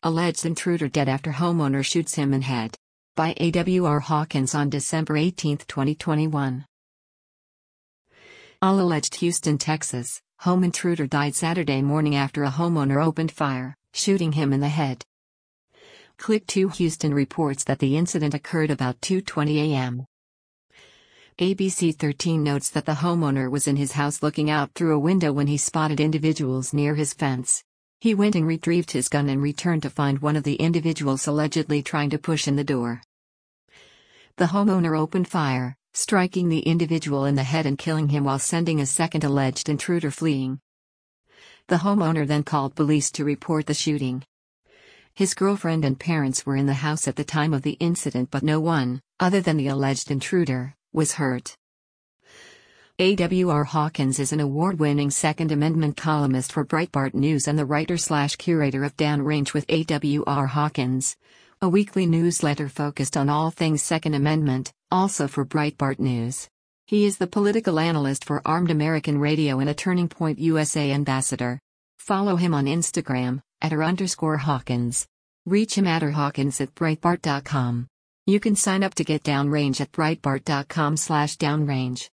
Alleged intruder dead after homeowner shoots him in head. By A.W.R. Hawkins on December 18, 2021. All alleged Houston, Texas, home intruder died Saturday morning after a homeowner opened fire, shooting him in the head. Click 2 Houston reports that the incident occurred about 2:20 a.m. ABC 13 notes that the homeowner was in his house looking out through a window when he spotted individuals near his fence. He went and retrieved his gun and returned to find one of the individuals allegedly trying to push in the door. The homeowner opened fire, striking the individual in the head and killing him while sending a second alleged intruder fleeing. The homeowner then called police to report the shooting. His girlfriend and parents were in the house at the time of the incident, but no one, other than the alleged intruder, was hurt. A.W.R. Hawkins is an award-winning Second Amendment columnist for Breitbart News and the writer/curator of Downrange with A.W.R. Hawkins, a weekly newsletter focused on all things Second Amendment, also for Breitbart News. He is the political analyst for Armed American Radio and a Turning Point USA ambassador. Follow him on Instagram, @r_Hawkins. Reach him at Hawkins@Breitbart.com. You can sign up to get Downrange at Breitbart.com/Downrange.